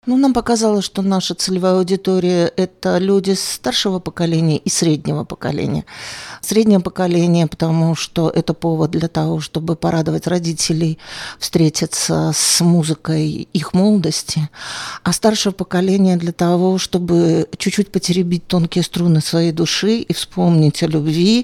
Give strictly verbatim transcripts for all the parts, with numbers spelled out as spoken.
Ну, нам показалось, что наша целевая аудитория – это люди старшего поколения и среднего поколения. Среднее поколение, потому что это повод для того, чтобы порадовать родителей, встретиться с музыкой их молодости, а старшее поколение для того, чтобы чуть-чуть потеребить тонкие струны своей души и вспомнить о любви,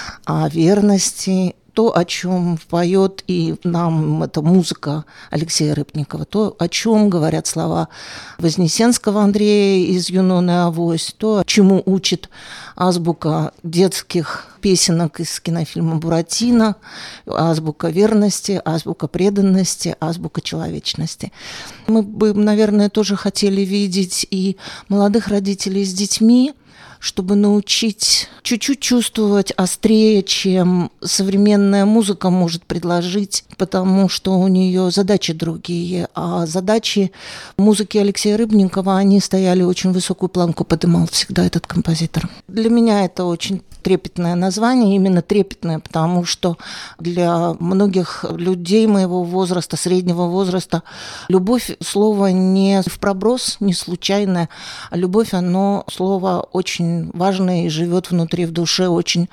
о верности, то, о чем поет и нам эта музыка Алексея Рыбникова, то, о чем говорят слова Вознесенского Андрея из «Юнона и Авось», то, чему учит азбука детских песенок из кинофильма «Буратино», азбука верности, азбука преданности, азбука человечности. Мы бы, наверное, тоже хотели видеть и молодых родителей с детьми, чтобы научить чуть-чуть чувствовать острее, чем современная музыка может предложить, потому что у нее задачи другие. А задачи музыки Алексея Рыбникова, они стояли очень высокую планку, поднимал всегда этот композитор. Для меня это очень трепетное название, именно трепетное, потому что для многих людей моего возраста, среднего возраста, любовь – слово не в проброс, не случайное, а любовь, оно слово очень важное и живет внутри, в душе, очень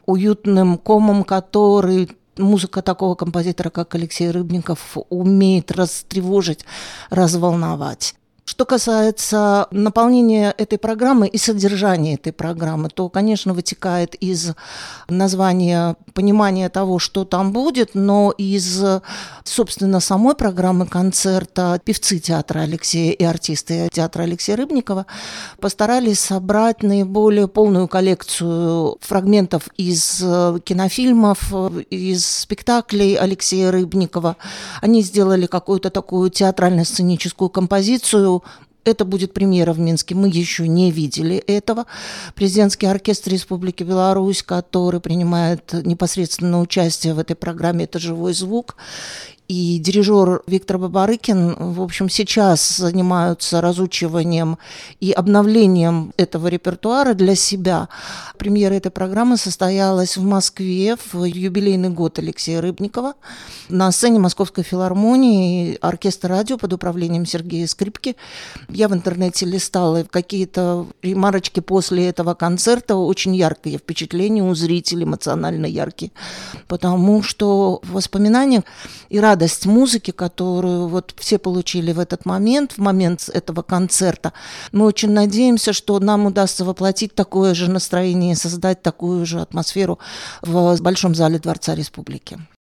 уютным комом, который музыка такого композитора, как Алексей Рыбников, умеет растревожить, разволновать. Что касается наполнения этой программы и содержания этой программы, то, конечно, вытекает из названия понимания того, что там будет, но из, собственно, самой программы концерта певцы театра Алексея и артисты театра Алексея Рыбникова постарались собрать наиболее полную коллекцию фрагментов из кинофильмов, из спектаклей Алексея Рыбникова. Они сделали какую-то такую театрально-сценическую композицию. Это будет премьера в Минске, мы еще не видели этого. Президентский оркестр Республики Беларусь, который принимает непосредственно участие в этой программе, это «Живой звук». И дирижер Виктор Бабарыкин, в общем, сейчас занимаются разучиванием и обновлением этого репертуара для себя. Премьера этой программы состоялась в Москве в юбилейный год Алексея Рыбникова. На сцене Московской филармонии оркестр радио под управлением Сергея Скрипки. Я в интернете листала какие-то ремарочки после этого концерта. Очень яркие впечатления у зрителей, эмоционально яркие. Потому что воспоминания и радость радость музыки, которую вот все получили в этот момент, в момент этого концерта. Мы очень надеемся, что нам удастся воплотить такое же настроение, создать такую же атмосферу в Большом зале Дворца Республики.